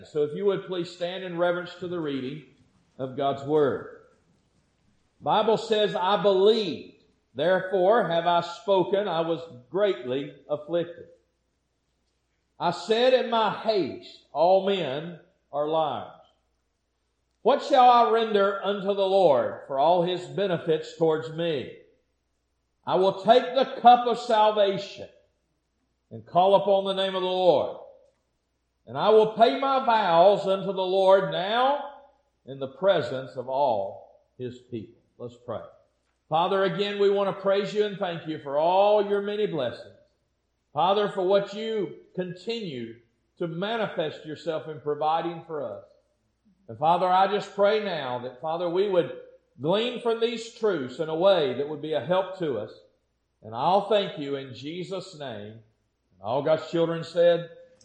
So if you would please stand in reverence to the reading of God's Word. The Bible says, I believed, therefore have I spoken, I was greatly afflicted. I said in my haste, all men are liars. What shall I render unto the Lord for all His benefits towards me? I will take the cup of salvation and call upon the name of the Lord. And I will pay my vows unto the Lord now in the presence of all His people. Let's pray. Father, again, we want to praise You and thank You for all Your many blessings. Father, for what You continue to manifest Yourself in providing for us. And Father, I just pray now that, Father, we would glean from these truths in a way that would be a help to us. And I'll thank You in Jesus' name. And all God's children said,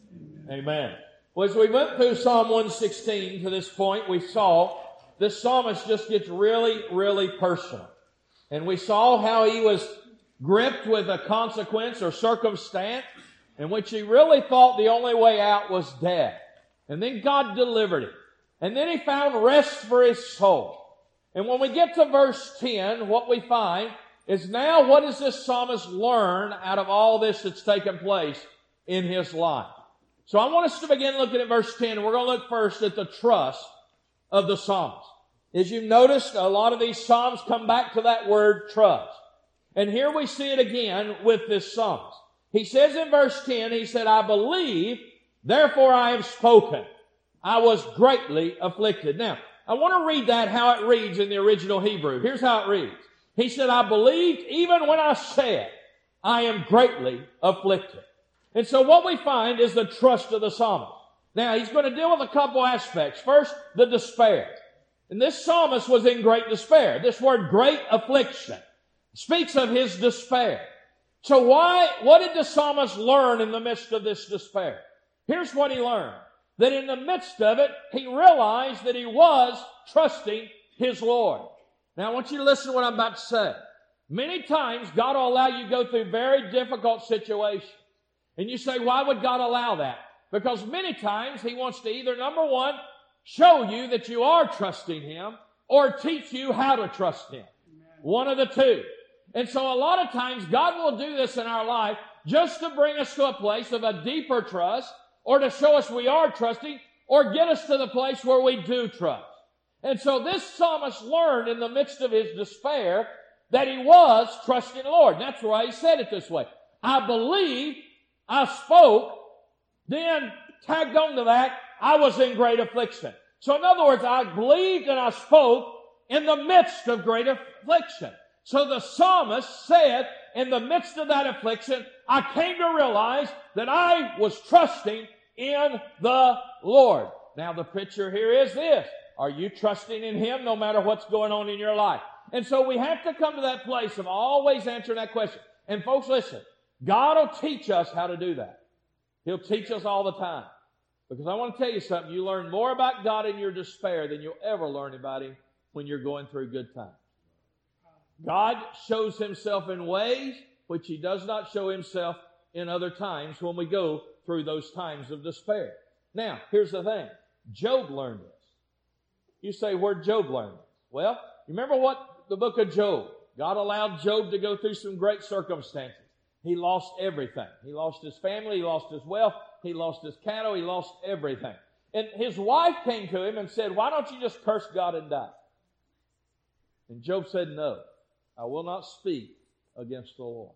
Amen. Well, as we went through Psalm 116 to this point, we saw this psalmist just gets really, really personal. And we saw how he was gripped with a consequence or circumstance in which he really thought the only way out was death. And then God delivered him. And then he found rest for his soul. And when we get to verse 10, what we find is now what does this psalmist learn out of all this that's taken place in his life? So I want us to begin looking at verse 10, and we're going to look first at the trust of the psalmist. As you've noticed, a lot of these psalms come back to that word trust. And here we see it again with this psalmist. He says in verse 10, he said, I believe, therefore I have spoken. I was greatly afflicted. Now, I want to read that how it reads in the original Hebrew. Here's how it reads. He said, I believed even when I said, I am greatly afflicted. And so what we find is the trust of the psalmist. Now, he's going to deal with a couple aspects. First, the despair. And this psalmist was in great despair. This word great affliction speaks of his despair. So what did the psalmist learn in the midst of this despair? Here's what he learned. That in the midst of it, he realized that he was trusting his Lord. Now, I want you to listen to what I'm about to say. Many times, God will allow you to go through very difficult situations. And you say, why would God allow that? Because many times He wants to either, number one, show you that you are trusting Him, or teach you how to trust Him. Amen. One of the two. And so a lot of times God will do this in our life just to bring us to a place of a deeper trust, or to show us we are trusting, or get us to the place where we do trust. And so this psalmist learned in the midst of his despair that he was trusting the Lord. And that's why he said it this way. I believed, I spoke, then tagged on to that, I was in great affliction. So in other words, I believed and I spoke in the midst of great affliction. So the psalmist said, in the midst of that affliction, I came to realize that I was trusting in the Lord. Now the picture here is this. Are you trusting in Him no matter what's going on in your life? And so we have to come to that place of always answering that question. And folks, listen. God will teach us how to do that. He'll teach us all the time. Because I want to tell you something. You learn more about God in your despair than you'll ever learn about Him when you're going through good times. God shows Himself in ways which He does not show Himself in other times when we go through those times of despair. Now, here's the thing. Job learned this. You say, where'd Job learn this? Well, remember what the book of Job. God allowed Job to go through some great circumstances. He lost everything. He lost his family. He lost his wealth. He lost his cattle. He lost everything. And his wife came to him and said, why don't you just curse God and die? And Job said, no, I will not speak against the Lord.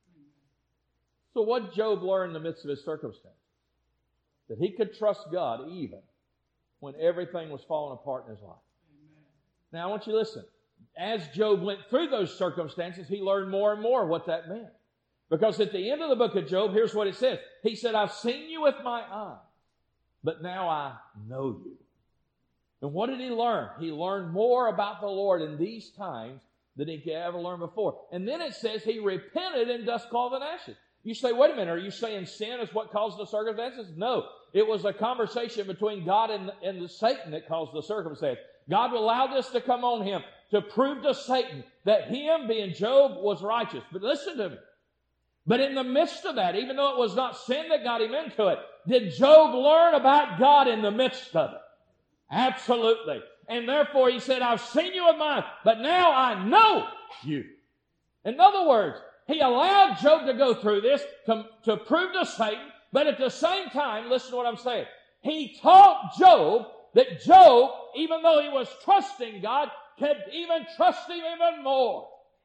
So what did Job learn in the midst of his circumstances? That he could trust God even when everything was falling apart in his life. Now I want you to listen. As Job went through those circumstances, he learned more and more what that meant. Because at the end of the book of Job, here's what it says. He said, I've seen you with my eyes, but now I know you. And what did he learn? He learned more about the Lord in these times than he could ever learn before. And then it says he repented in dust, cloth, and ashes. You say, wait a minute, are you saying sin is what caused the circumstances? No. It was a conversation between God and Satan that caused the circumstance. God allowed this to come on him to prove to Satan that him, being Job, was righteous. But listen to me. But in the midst of that, even though it was not sin that got him into it, Did Job learn about God in the midst of it? Absolutely. And therefore he said, I've seen you with mine, but now I know you. In other words, he allowed Job to go through this to prove to Satan, but at the same time, listen to what I'm saying. He taught Job that Job, even though he was trusting God, could even trust Him even more.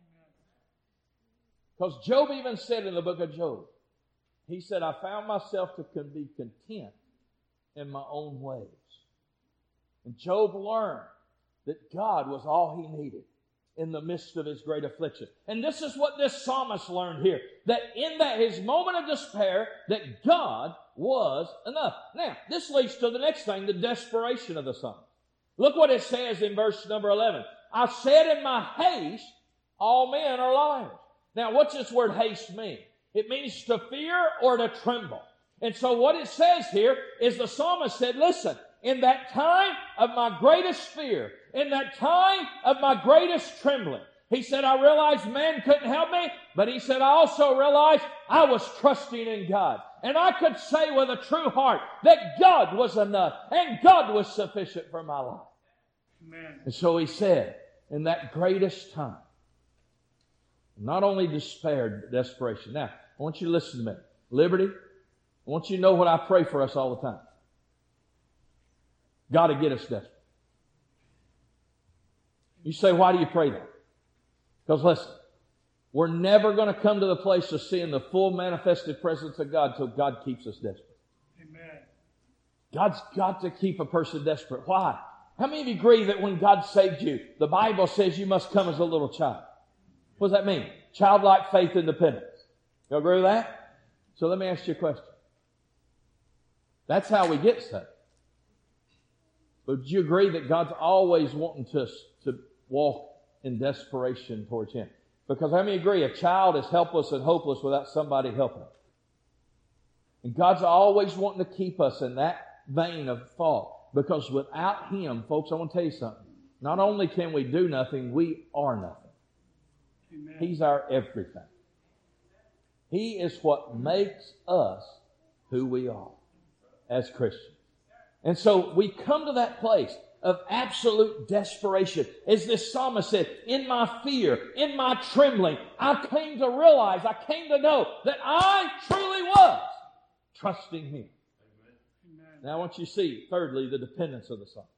Because Job even said in the book of Job, he said, I found myself to be content in my own ways. And Job learned that God was all he needed in the midst of his great affliction. And this is what this psalmist learned here, that in his moment of despair, that God was enough. Now, this leads to the next thing, the desperation of the psalmist. Look what it says in verse number 11. I said in my haste, all men are liars. Now, what's this word haste mean? It means to fear or to tremble. And so what it says here is the psalmist said, listen, in that time of my greatest fear, in that time of my greatest trembling, he said, I realized man couldn't help me, but he said, I also realized I was trusting in God. And I could say with a true heart that God was enough and God was sufficient for my life. Amen. And so he said, in that greatest time, not only despair, desperation. Now, I want you to listen to me. Liberty, I want you to know what I pray for us all the time. God to get us desperate. You say, why do you pray that? Because listen, we're never going to come to the place of seeing the full manifested presence of God until God keeps us desperate. Amen. God's got to keep a person desperate. Why? How many of you agree that when God saved you, the Bible says you must come as a little child? What does that mean? Childlike faith and dependence. You agree with that? So let me ask you a question. That's how we get saved. But do you agree that God's always wanting us to walk in desperation towards Him? Because how many agree a child is helpless and hopeless without somebody helping them? And God's always wanting to keep us in that vein of thought. Because without Him, folks, I want to tell you something. Not only can we do nothing, we are nothing. Amen. He's our everything. He is what makes us who we are as Christians. And so we come to that place of absolute desperation. As this psalmist said, in my fear, in my trembling, I came to realize, I came to know that I truly was trusting Him. Amen. Now I want you to see, thirdly, the dependence of the psalmist.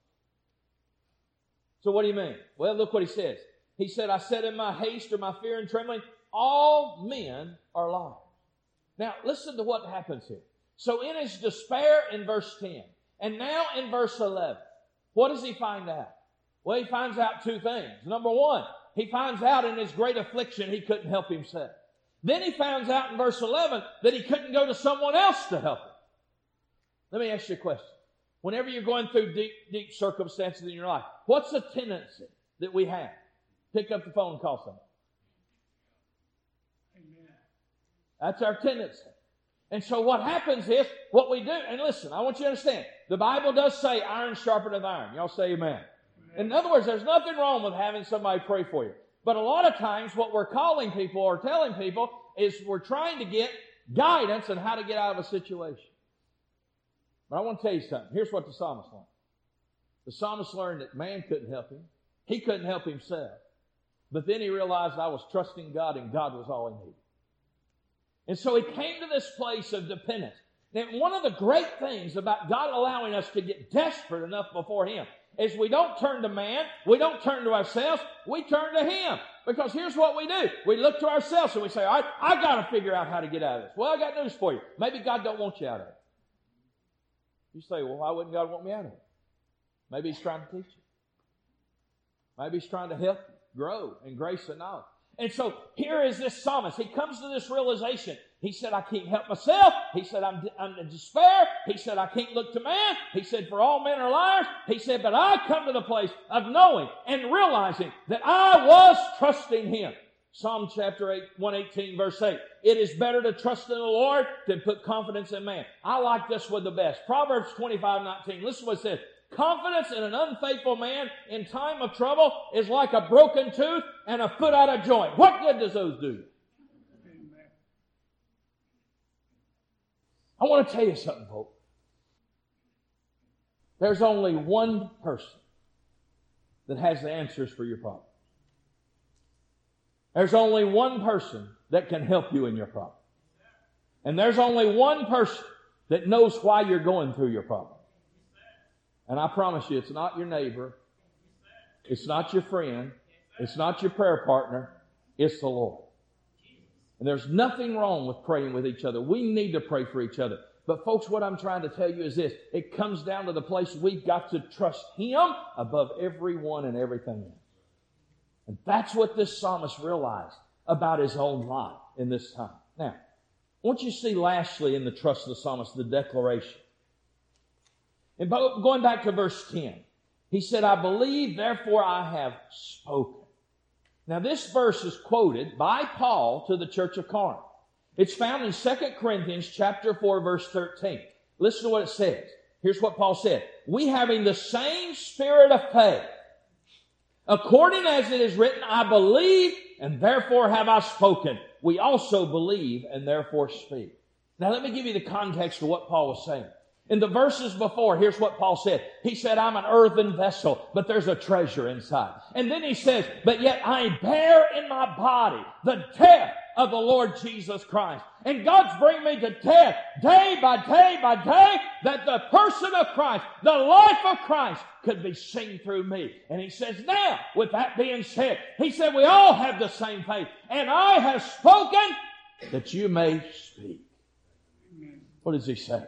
So what do you mean? Well, look what he says. He said, I said in my haste or my fear and trembling, all men are liars. Now, listen to what happens here. So in his despair in verse 10, and now in verse 11, what does he find out? Well, he finds out two things. Number one, he finds out in his great affliction he couldn't help himself. Then he finds out in verse 11 that he couldn't go to someone else to help him. Let me ask you a question. Whenever you're going through deep circumstances in your life, what's the tendency that we have? Pick up the phone and call someone. Amen. That's our tendency. And so what happens is, what we do, and listen, I want you to understand, the Bible does say iron sharpeneth iron. Y'all say amen. In other words, there's nothing wrong with having somebody pray for you. But a lot of times what we're calling people or telling people is we're trying to get guidance on how to get out of a situation. But I want to tell you something. Here's what the psalmist learned. The psalmist learned that man couldn't help him. He couldn't help himself. But then he realized I was trusting God and God was all he needed. And so he came to this place of dependence. Now, one of the great things about God allowing us to get desperate enough before Him is we don't turn to man, we don't turn to ourselves, we turn to Him. Because here's what we do. We look to ourselves and we say, all right, I got to figure out how to get out of this. Well, I got news for you. Maybe God don't want you out of it. You say, well, why wouldn't God want me out of it? Maybe He's trying to teach you. Maybe He's trying to help you grow in grace and knowledge. And so here is this psalmist. He comes to this realization. He said, I can't help myself. He said, I'm in despair. He said, I can't look to man. He said, for all men are liars. He said, but I come to the place of knowing and realizing that I was trusting Him. Psalm chapter 118, verse 8. It is better to trust in the Lord than put confidence in man. I like this one the best. Proverbs 25:19. Listen to what it says. Confidence in an unfaithful man in time of trouble is like a broken tooth and a foot out of joint. What good does those do? I want to tell you something, folks. There's only one person that has the answers for your problem. There's only one person that can help you in your problem. And there's only one person that knows why you're going through your problem. And I promise you, it's not your neighbor. It's not your friend. It's not your prayer partner. It's the Lord. And there's nothing wrong with praying with each other. We need to pray for each other. But folks, what I'm trying to tell you is this. It comes down to the place we've got to trust Him above everyone and everything else. And that's what this psalmist realized about his own life in this time. Now, I want you to see lastly in the trust of the psalmist, the declaration. And going back to verse 10, he said, I believe, therefore I have spoken. Now this verse is quoted by Paul to the church of Corinth. It's found in 2 Corinthians chapter 4, verse 13. Listen to what it says. Here's what Paul said. We having the same spirit of faith, according as it is written, I believe, and therefore have I spoken. We also believe, and therefore speak. Now let me give you the context of what Paul was saying. In the verses before, here's what Paul said. He said, I'm an earthen vessel, but there's a treasure inside. And then he says, but yet I bear in my body the death of the Lord Jesus Christ. And God's bringing me to death day by day by day, that the person of Christ, the life of Christ, could be seen through me. And he says, now, with that being said, he said, we all have the same faith. And I have spoken that you may speak. What does he say?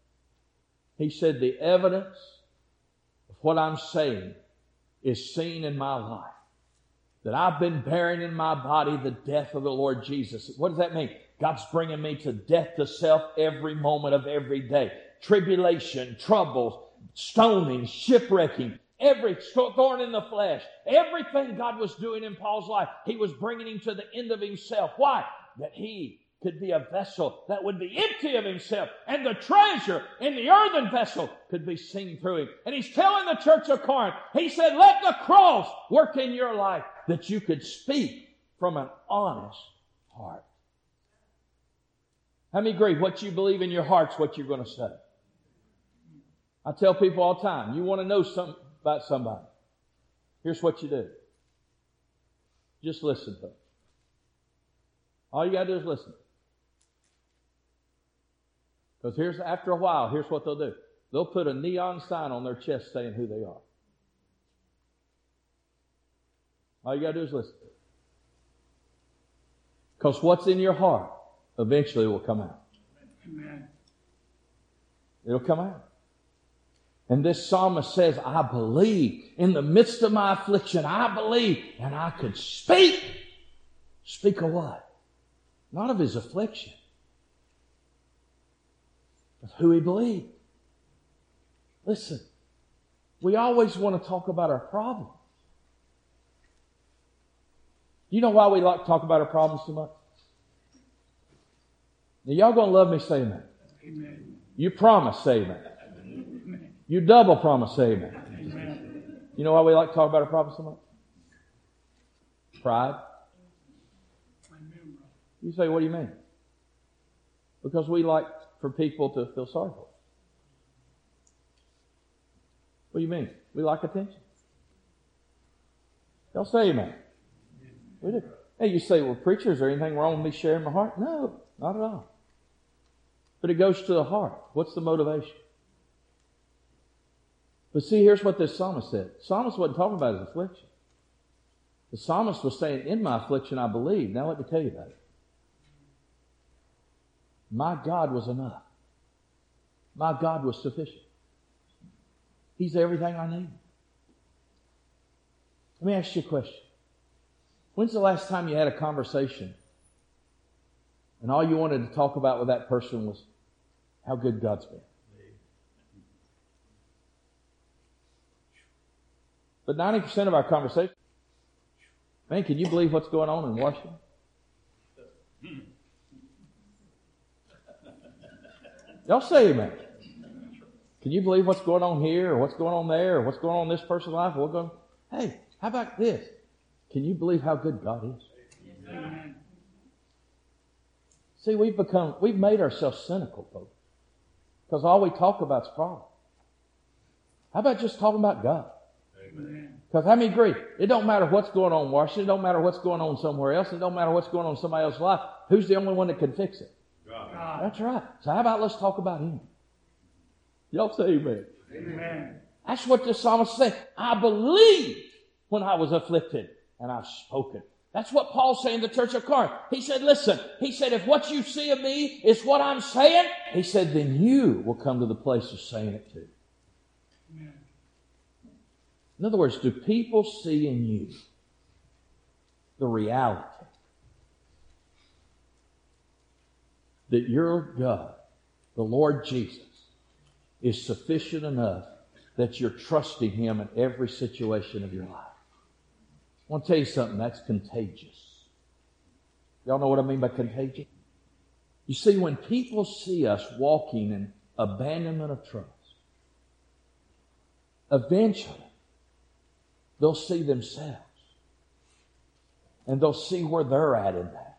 He said, the evidence of what I'm saying is seen in my life. That I've been bearing in my body the death of the Lord Jesus. What does that mean? God's bringing me to death to self every moment of every day. Tribulation, troubles, stoning, shipwrecking, every thorn in the flesh. Everything God was doing in Paul's life, He was bringing him to the end of himself. Why? That he could be a vessel that would be empty of himself, and the treasure in the earthen vessel could be seen through him. And he's telling the church of Corinth, he said, let the cross work in your life that you could speak from an honest heart. How many agree? What you believe in your heart's what you're going to say. I tell people all the time, you want to know something about somebody. Here's what you do. Just listen to them. All you got to do is listen. Because after a while, here's what they'll do. They'll put a neon sign on their chest saying who they are. All you got to do is listen. Because what's in your heart eventually will come out. Amen. It'll come out. And this psalmist says, I believe. In the midst of my affliction, I believe. And I could speak. Speak of what? Not of his affliction. Of who he believed. Listen, we always want to talk about our problems. You know why we like to talk about our problems so much? Now, y'all going to love me, say amen. Amen. You promise, say amen. Amen. You double promise, say amen. Amen. You know why we like to talk about our problems so much? Pride. You say, what do you mean? Because we like for people to feel sorry for us. What do you mean? We like attention. Y'all say amen. We do. Hey, you say, well, preacher, is there anything wrong with me sharing my heart? No, not at all. But it goes to the heart. What's the motivation? But see, here's what this psalmist said. The psalmist wasn't talking about his affliction. The psalmist was saying, in my affliction I believe. Now let me tell you about it. My God was enough. My God was sufficient. He's everything I need. Let me ask you a question. When's the last time you had a conversation and all you wanted to talk about with that person was how good God's been? But 90% of our conversation, man, can you believe what's going on in Washington? Y'all say amen. Can you believe what's going on here or what's going on there or what's going on in this person's life? Hey, how about this? Can you believe how good God is? Amen. See, we've made ourselves cynical, folks. Because all we talk about is problems. How about just talking about God? Because how many agree? It don't matter what's going on in Washington. It don't matter what's going on somewhere else. It don't matter what's going on in somebody else's life. Who's the only one that can fix it? God. That's right. So how about let's talk about Him? Y'all say amen. Amen. That's what the psalmist said. I believed when I was afflicted, and I've spoken. That's what Paul's saying to the church of Corinth. He said, listen, he said, if what you see of me is what I'm saying, he said, then you will come to the place of saying it too. Amen. In other words, do people see in you the reality that your God, the Lord Jesus, is sufficient enough that you're trusting Him in every situation of your life? I want to tell you something, that's contagious. Y'all know what I mean by contagious? You see, when people see us walking in abandonment of trust, eventually they'll see themselves. And they'll see where they're at in that.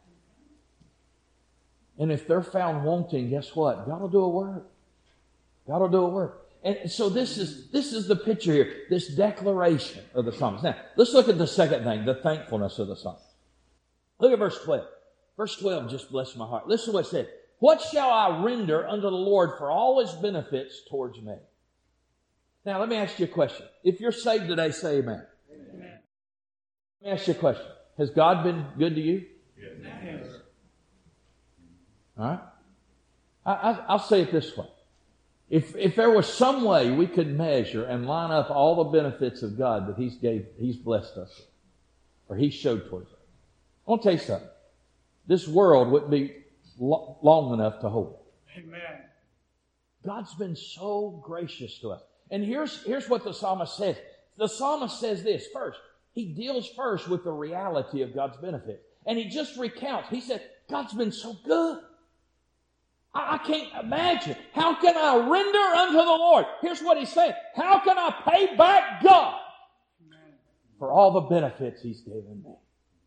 And if they're found wanting, guess what? God will do a work. God will do a work. And so this is the picture here, this declaration of the psalmist. Now, let's look at the second thing, the thankfulness of the psalmist. Look at verse 12. Verse 12 just blessed my heart. Listen to what it said. What shall I render unto the Lord for all His benefits towards me? Now, let me ask you a question. If you're saved today, say amen. Amen. Let me ask you a question. Has God been good to you? Yes. All right? I'll say it this way. If there was some way we could measure and line up all the benefits of God that He's blessed us with, or He showed towards us, I want to tell you something. This world wouldn't be long enough to hold. Amen. God's been so gracious to us. And here's what the psalmist says. The psalmist says this first. He deals first with the reality of God's benefit. And he just recounts. He said, God's been so good. I can't imagine. How can I render unto the Lord? Here's what he's saying. How can I pay back God for all the benefits He's given me?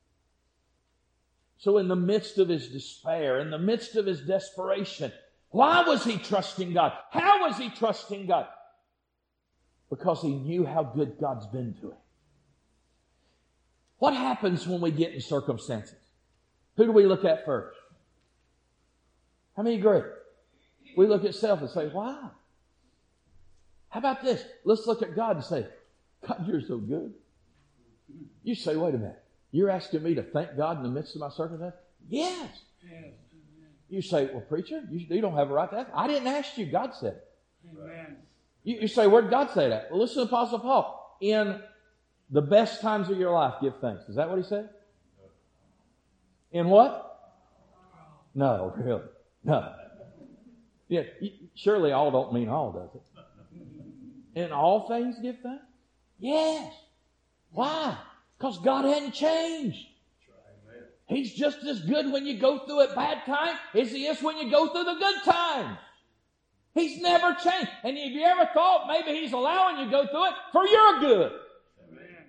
So in the midst of his despair, in the midst of his desperation, why was he trusting God? How was he trusting God? Because he knew how good God's been to him. What happens when we get in circumstances? Who do we look at first? How many agree? We look at self and say, why? How about this? Let's look at God and say, God, you're so good. You say, wait a minute. You're asking me to thank God in the midst of my circumstance? Yes. You say, well, preacher, you don't have a right to ask. I didn't ask you. God said it. Amen. You say, where did God say that? Well, listen to Apostle Paul. In the best times of your life, give thanks. Is that what he said? In what? No, really. No. Yeah, surely all don't mean all, does it? In all things give thanks? Yes. Why? Because God hadn't changed. He's just as good when you go through a bad time as He is when you go through the good times. He's never changed. And have you ever thought maybe He's allowing you to go through it for your good? Amen.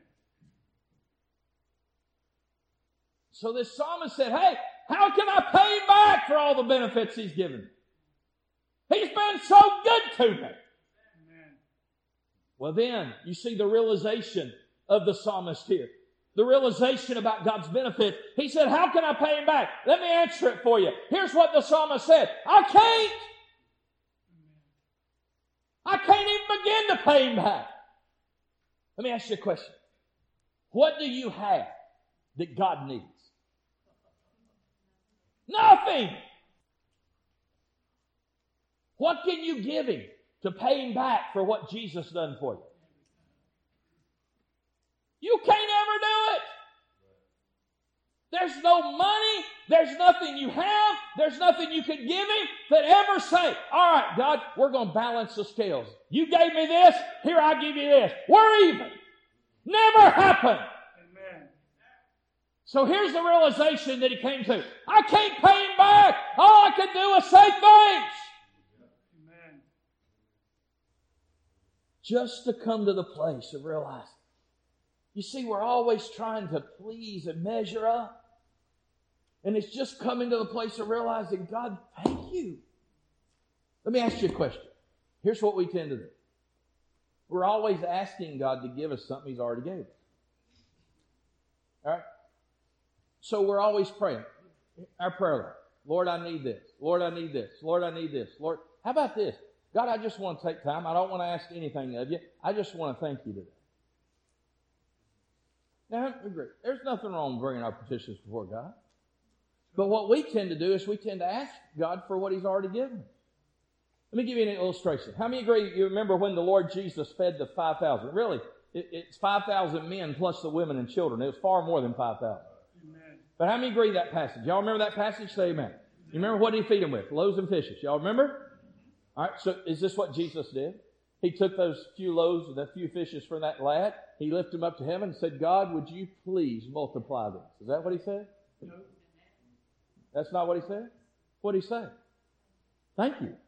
So this psalmist said, hey, how can I pay Him back for all the benefits He's given me? He's been so good to me. Amen. Well then, you see the realization of the psalmist here. The realization about God's benefit. He said, how can I pay Him back? Let me answer it for you. Here's what the psalmist said. I can't. I can't even begin to pay Him back. Let me ask you a question. What do you have that God needs? Nothing. What can you give Him to pay Him back for what Jesus done for you? You can't ever do it. There's no money. There's nothing you have. There's nothing you can give Him that ever say, all right, God, we're going to balance the scales. You gave me this. Here, I give you this. We're even. Never happened. Amen. So here's the realization that he came to. I can't pay Him back. All I can do is say thanks. Amen. Just to come to the place of realizing. You see, we're always trying to please and measure up. And it's just coming to the place of realizing, God, thank you. Let me ask you a question. Here's what we tend to do. We're always asking God to give us something He's already gave us. All right? So we're always praying. Our prayer life. Lord, I need this. Lord, I need this. Lord, I need this. Lord, how about this? God, I just want to take time. I don't want to ask anything of you. I just want to thank you today. Now, there's nothing wrong with bringing our petitions before God. But what we tend to do is we tend to ask God for what He's already given us. Let me give you an illustration. How many agree you remember when the Lord Jesus fed the 5,000? Really, it's 5,000 men plus the women and children. It was far more than 5,000. But how many agree that passage? Y'all remember that passage? Say amen. You remember what did He feed them with? Loaves and fishes. Y'all remember? All right, so is this what Jesus did? He took those few loaves and the few fishes from that lad. He lifted them up to heaven and said, God, would you please multiply this? Is that what He said? No. That's not what He said? What did He say? Thank you.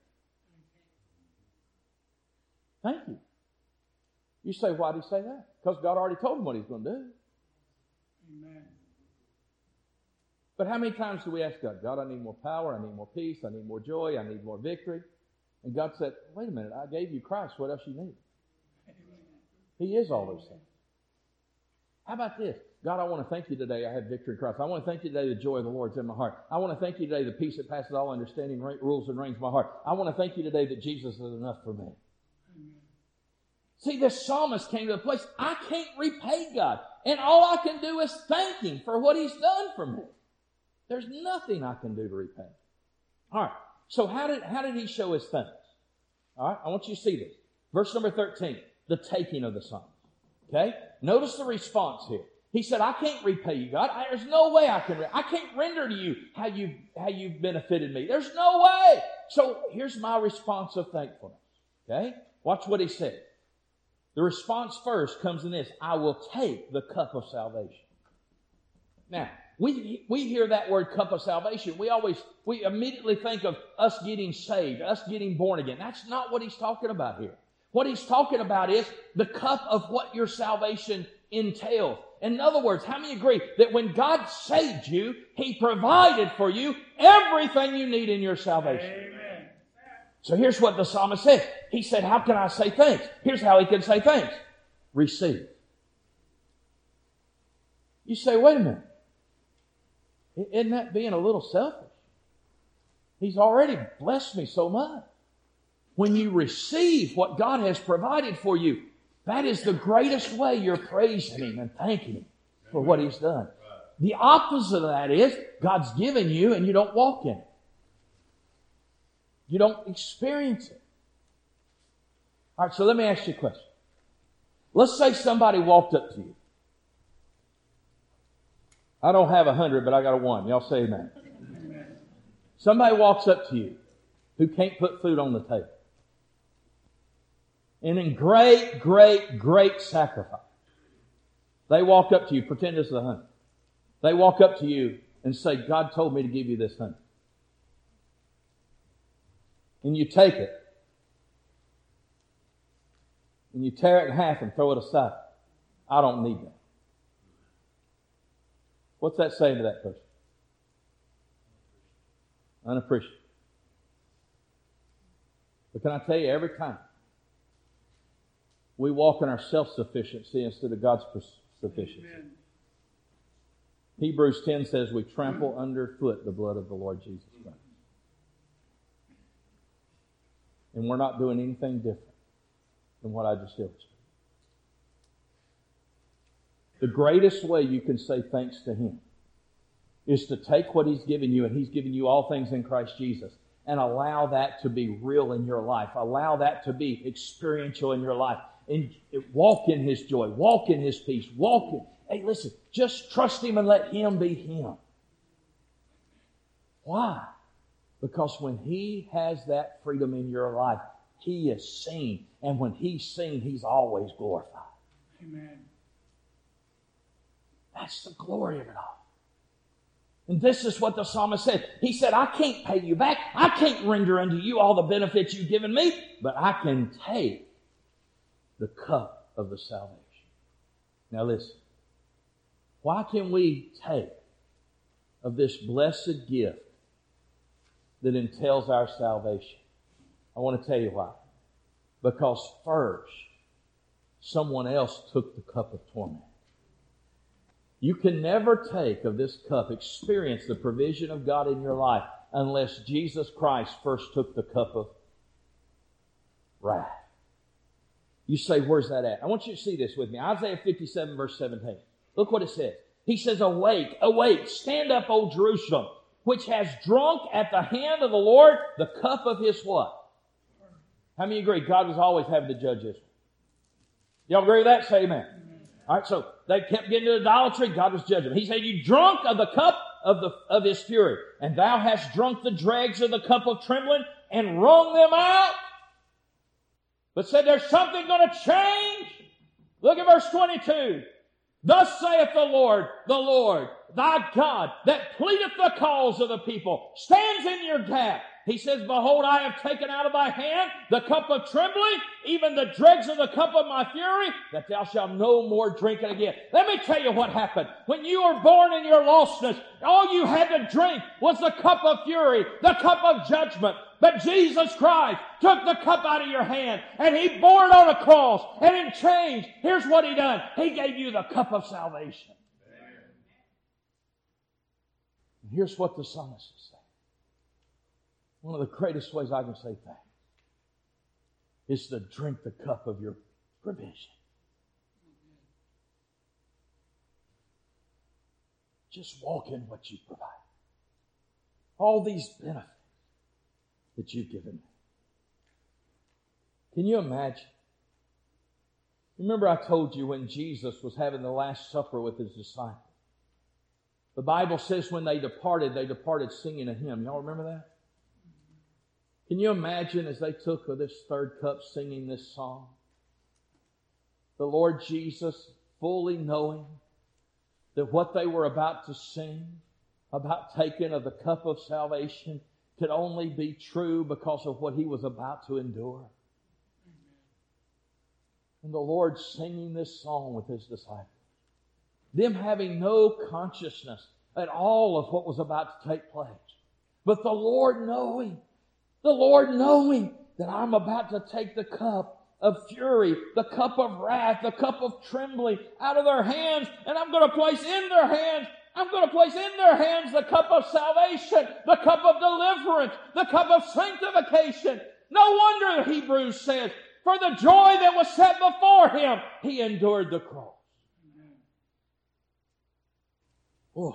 Thank you. You say, why did He say that? Because God already told him what He's going to do. Amen. But how many times do we ask God, God, I need more power, I need more peace, I need more joy, I need more victory? And God said, wait a minute, I gave you Christ, what else you need? He is all those things. How about this? God, I want to thank you today I have victory in Christ. I want to thank you today the joy of the Lord is in my heart. I want to thank you today the peace that passes all understanding rules and reigns my heart. I want to thank you today that Jesus is enough for me. Amen. See, this psalmist came to the place, I can't repay God. And all I can do is thank Him for what He's done for me. There's nothing I can do to repay Him. All right. So how did He show His thanks? All right. I want you to see this. Verse number 13, the taking of the psalms. Okay. Notice the response here. He said, I can't repay you, God. There's no way I can't render to you how you've benefited me. There's no way. So here's my response of thankfulness. Okay. Watch what he said. The response first comes in this. I will take the cup of salvation. Now, we hear that word cup of salvation. We immediately think of us getting saved, us getting born again. That's not what he's talking about here. What he's talking about is the cup of what your salvation entails. In other words, how many agree that when God saved you, He provided for you everything you need in your salvation? Amen. So here's what the psalmist said. He said, how can I say thanks? Here's how he can say thanks. Receive. You say, wait a minute. Isn't that being a little selfish? He's already blessed me so much. When you receive what God has provided for you, that is the greatest way you're praising Him and thanking Him for what He's done. The opposite of that is God's given you and you don't walk in it. You don't experience it. All right, so let me ask you a question. Let's say somebody walked up to you. I don't have 100, but I got a 1. Y'all say amen. Somebody walks up to you who can't put food on the table. And in great, great, great sacrifice, they walk up to you, pretend this is 100. They walk up to you and say, God told me to give you this 100. And you take it. And you tear it in half and throw it aside. I don't need that. What's that saying to that person? Unappreciative. But can I tell you, every time we walk in our self-sufficiency instead of God's sufficiency. Amen. Hebrews 10 says we trample underfoot the blood of the Lord Jesus Christ. And we're not doing anything different than what I just illustrated. The greatest way you can say thanks to Him is to take what He's given you, and He's given you all things in Christ Jesus, and allow that to be real in your life. Allow that to be experiential in your life. And walk in His joy. Walk in His peace. Walk in. Hey, listen, just trust Him and let Him be Him. Why? Because when He has that freedom in your life, He is seen. And when He's seen, He's always glorified. Amen. That's the glory of it all. And this is what the psalmist said. He said, I can't pay you back. I can't render unto you all the benefits you've given me, but I can take the cup of the salvation. Now listen. Why can we take of this blessed gift that entails our salvation? I want to tell you why. Because first, someone else took the cup of torment. You can never take of this cup, experience the provision of God in your life, unless Jesus Christ first took the cup of wrath. You say, where's that at? I want you to see this with me. Isaiah 57 verse 17. Look what it says. He says, awake, awake, stand up, O Jerusalem, which has drunk at the hand of the Lord the cup of His what? How many agree God was always having to judge Israel? Y'all agree with that? Say amen. All right, so they kept getting into idolatry. God was judging them. He said, you drunk of the cup of His fury, and thou hast drunk the dregs of the cup of trembling and wrung them out. But said there's something going to change. Look at verse 22. Thus saith the Lord, thy God, that pleadeth the cause of the people, stands in your gap. He says, behold, I have taken out of thy hand the cup of trembling, even the dregs of the cup of my fury, that thou shalt no more drink it again. Let me tell you what happened. When you were born in your lostness, all you had to drink was the cup of fury, the cup of judgment. But Jesus Christ took the cup out of your hand and He bore it on a cross. And in change, here's what He done. He gave you the cup of salvation. And here's what the psalmist is saying. One of the greatest ways I can say thanks is to drink the cup of your provision. Just walk in what you provide. All these benefits that you've given me. Can you imagine? Remember I told you when Jesus was having the Last Supper with His disciples. The Bible says when they departed singing a hymn. Y'all remember that? Can you imagine as they took of this third cup singing this song? The Lord Jesus fully knowing that what they were about to sing, about taking of the cup of salvation, could only be true because of what He was about to endure. And the Lord singing this song with His disciples. Them having no consciousness at all of what was about to take place. But the Lord knowing that I'm about to take the cup of fury, the cup of wrath, the cup of trembling out of their hands, and I'm going to place in their hands the cup of salvation, the cup of deliverance, the cup of sanctification. No wonder the Hebrews says, for the joy that was set before Him, He endured the cross. Boy.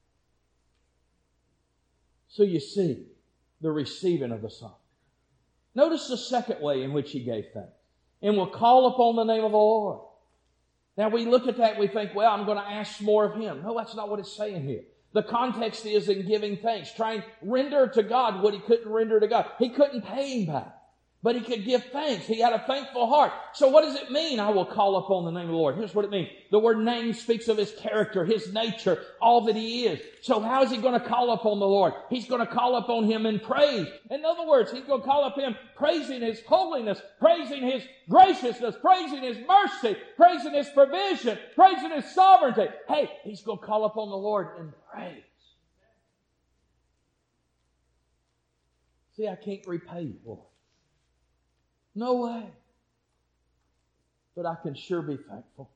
So you see the receiving of the Son. Notice the second way in which He gave thanks. And will call upon the name of the Lord. Now we look at that and we think, well, I'm going to ask more of Him. No, that's not what it's saying here. The context is in giving thanks, trying to render to God what He couldn't render to God. He couldn't pay Him back, but He could give thanks. He had a thankful heart. So what does it mean, I will call upon the name of the Lord? Here's what it means. The word name speaks of His character, His nature, all that He is. So how is He going to call upon the Lord? He's going to call upon Him in praise. In other words, He's going to call upon Him praising His holiness, praising His graciousness, praising His mercy, praising His provision, praising His sovereignty. Hey, He's going to call upon the Lord in praise. See, I can't repay you, Lord. No way. But I can sure be thankful.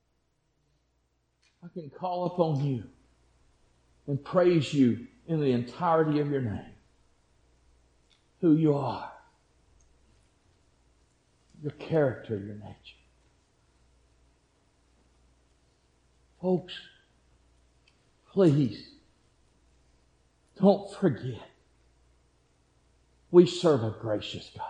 I can call upon You and praise You in the entirety of Your name. Who You are. Your character, Your nature. Folks, please don't forget we serve a gracious God.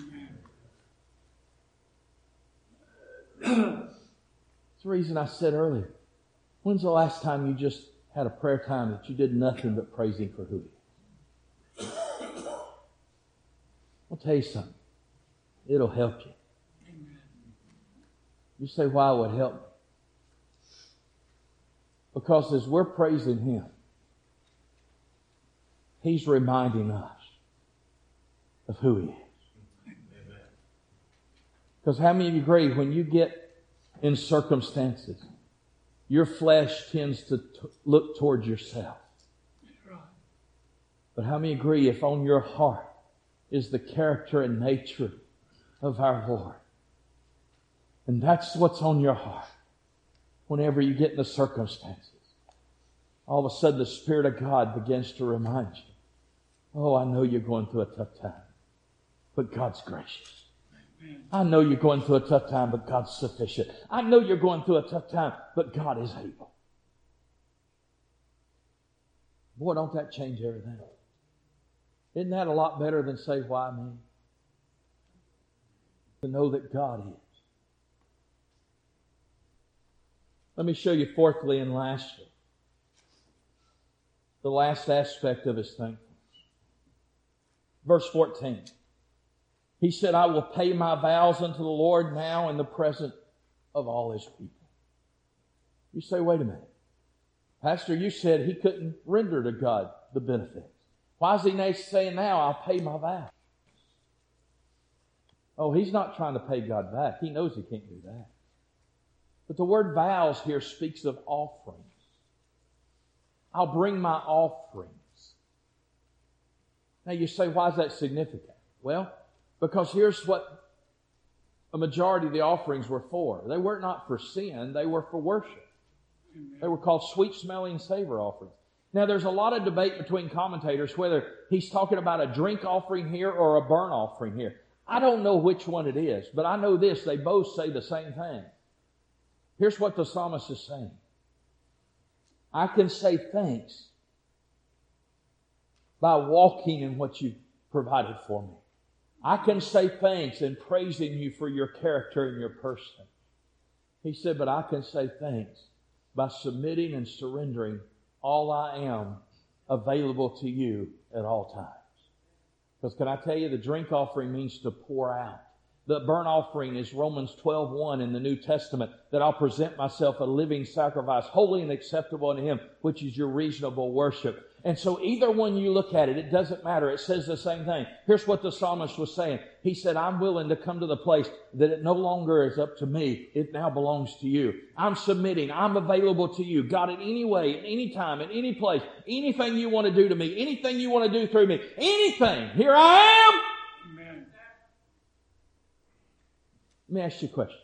That's the reason I said earlier, when's the last time you just had a prayer time that you did nothing but praise Him for who He is? I'll tell you something. It'll help you. You say, why would it help me? Because as we're praising Him, He's reminding us of who He is. Because how many of you agree, when you get in circumstances, your flesh tends to look towards yourself. But how many agree, if on your heart is the character and nature of our Lord. And that's what's on your heart whenever you get in the circumstances. All of a sudden the Spirit of God begins to remind you, oh, I know you're going through a tough time, but God's gracious. I know you're going through a tough time, but God's sufficient. I know you're going through a tough time, but God is able. Boy, don't that change everything? Isn't that a lot better than say, why me? To know that God is. Let me show you fourthly and lastly, the last aspect of his thankfulness. Verse 14. He said, I will pay my vows unto the Lord now in the presence of all his people. You say, wait a minute. Pastor, you said he couldn't render to God the benefits. Why is he saying now, I'll pay my vows? Oh, he's not trying to pay God back. He knows he can't do that. But the word vows here speaks of offerings. I'll bring my offerings. Now you say, why is that significant? Well, because here's what a majority of the offerings were for. They were not for sin, they were for worship. They were called sweet-smelling savor offerings. Now there's a lot of debate between commentators whether he's talking about a drink offering here or a burnt offering here. I don't know which one it is, but I know this, they both say the same thing. Here's what the psalmist is saying. I can say thanks by walking in what you've provided for me. I can say thanks in praising you for your character and your person. He said, but I can say thanks by submitting and surrendering all I am available to you at all times. Because can I tell you, the drink offering means to pour out. The burnt offering is Romans 12:1 in the New Testament, that I'll present myself a living sacrifice, holy and acceptable unto Him, which is your reasonable worship. And so either one you look at it, it doesn't matter. It says the same thing. Here's what the psalmist was saying. He said, I'm willing to come to the place that it no longer is up to me. It now belongs to you. I'm submitting. I'm available to you. God, in any way, at any time, at any place, anything you want to do to me, anything you want to do through me, anything, here I am. Amen. Let me ask you a question.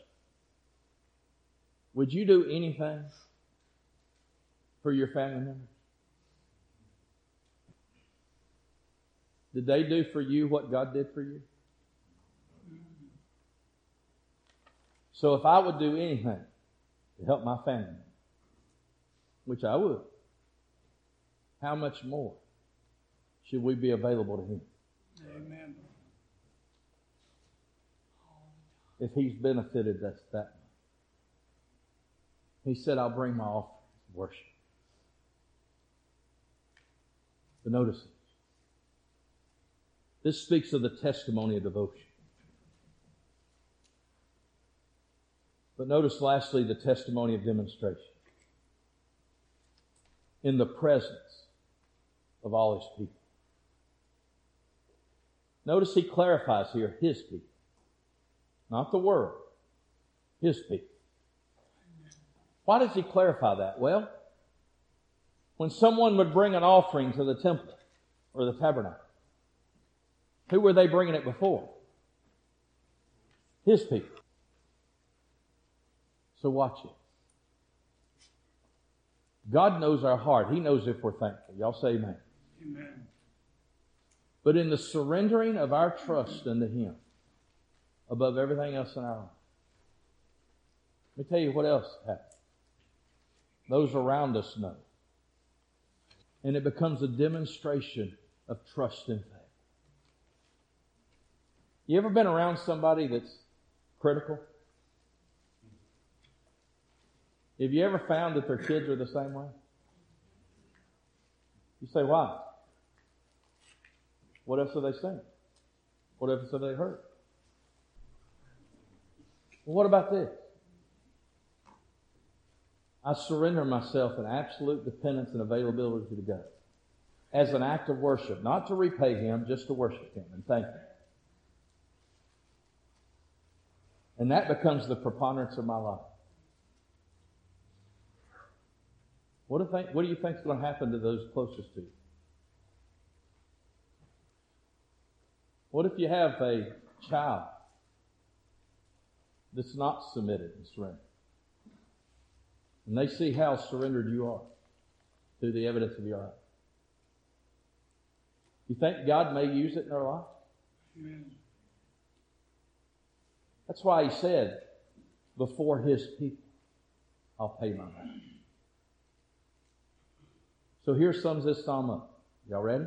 Would you do anything for your family members? Did they do for you what God did for you? So if I would do anything to help my family, which I would, how much more should we be available to Him? Amen. If He's benefited us that much. He said, I'll bring my offering of worship. But notice it. This speaks of the testimony of devotion. But notice lastly the testimony of demonstration. In the presence of all His people. Notice he clarifies here, His people. Not the world. His people. Why does he clarify that? Well, when someone would bring an offering to the temple or the tabernacle, who were they bringing it before? His people. So watch it. God knows our heart. He knows if we're thankful. Y'all say amen. Amen. But in the surrendering of our trust unto Him, above everything else in our life, let me tell you what else happens. Those around us know. And it becomes a demonstration of trust and faith. You ever been around somebody that's critical? Have you ever found that their kids are the same way? You say, why? What else are they saying? What else have they heard? Well, what about this? I surrender myself in absolute dependence and availability to God as an act of worship, not to repay Him, just to worship Him and thank Him. And that becomes the preponderance of my life. What do you think is going to happen to those closest to you? What if you have a child that's not submitted and surrendered? And they see how surrendered you are through the evidence of your life. You think God may use it in their life? Amen. That's why He said, before His people, I'll pay my vow. So here sums this psalm up. Y'all ready?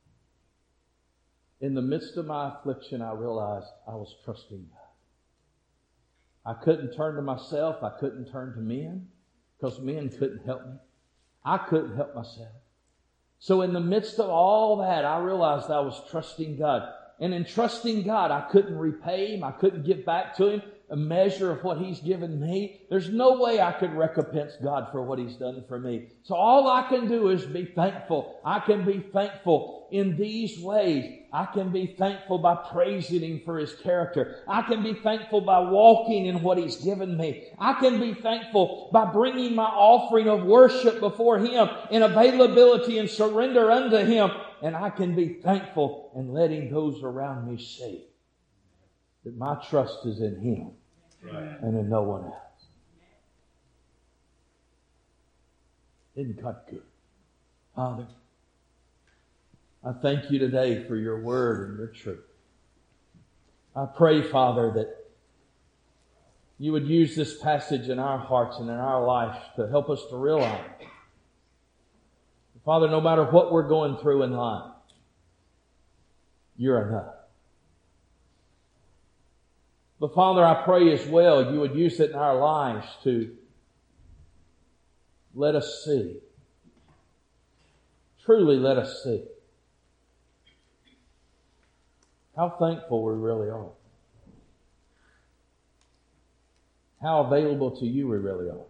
In the midst of my affliction, I realized I was trusting God. I couldn't turn to myself. I couldn't turn to men because men couldn't help me. I couldn't help myself. So in the midst of all that, I realized I was trusting God. And in trusting God, I couldn't repay Him. I couldn't give back to Him a measure of what He's given me. There's no way I could recompense God for what He's done for me. So all I can do is be thankful. I can be thankful in these ways. I can be thankful by praising Him for His character. I can be thankful by walking in what He's given me. I can be thankful by bringing my offering of worship before Him in availability and surrender unto Him. And I can be thankful and letting those around me see that my trust is in Him and in no one else. Isn't God good? Father, I thank You today for Your word and Your truth. I pray, Father, that You would use this passage in our hearts and in our lives to help us to realize, Father, no matter what we're going through in life, You're enough. But Father, I pray as well You would use it in our lives to let us see, truly let us see how thankful we really are. How available to You we really are.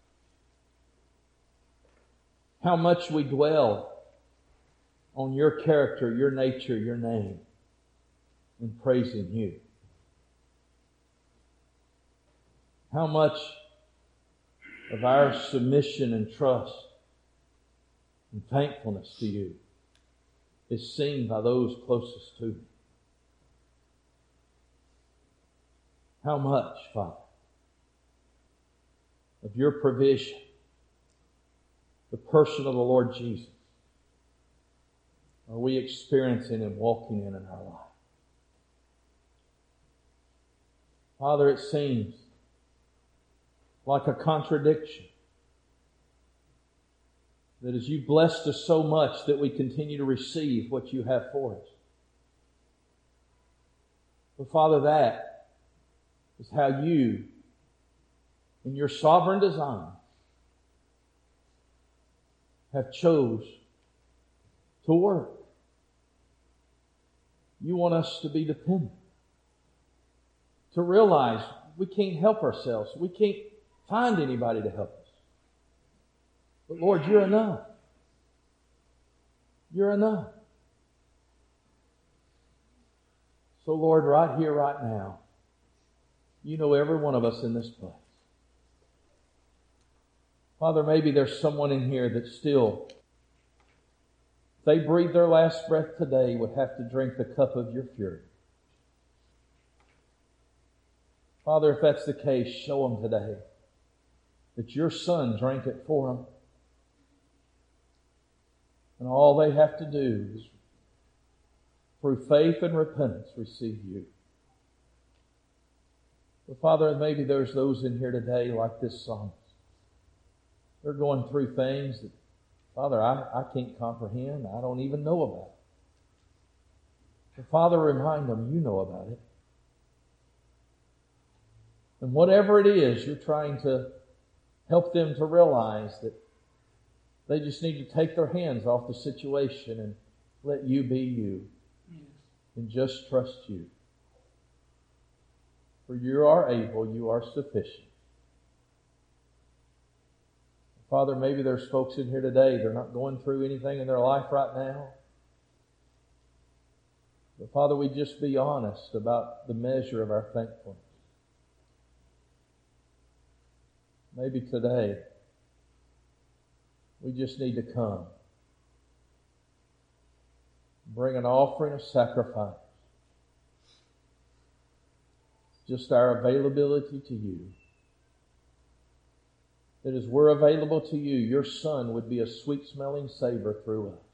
How much we dwell on Your character, Your nature, Your name, in praising You. How much of our submission and trust and thankfulness to You is seen by those closest to me. How much, Father, of Your provision, the person of the Lord Jesus, are we experiencing and walking in our life? Father, it seems like a contradiction that as You blessed us so much that we continue to receive what You have for us. But Father, that is how You, in Your sovereign design, have chose to work. You want us to be dependent, to realize we can't help ourselves. We can't find anybody to help us. But Lord, You're enough. You're enough. So Lord, right here, right now, You know every one of us in this place. Father, maybe there's someone in here that still, if they breathe their last breath today, would have to drink the cup of Your fury. Father, if that's the case, show them today that Your Son drank it for them. And all they have to do is, through faith and repentance, receive You. But Father, maybe there's those in here today like this psalmist. They're going through things that, Father, I can't comprehend. I don't even know about it. But Father, remind them You know about it. And whatever it is, You're trying to help them to realize that they just need to take their hands off the situation and let You be You. And just trust You. For You are able, You are sufficient. Father, maybe there's folks in here today, they're not going through anything in their life right now. But Father, we just be honest about the measure of our thankfulness. Maybe today, we just need to come. Bring an offering of sacrifice just our availability to you. That as we're available to you, your Son would be a sweet-smelling savor through us.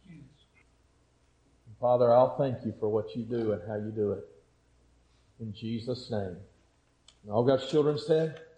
And Father, I'll thank you for what you do and how you do it. In Jesus' name. And all God's children said,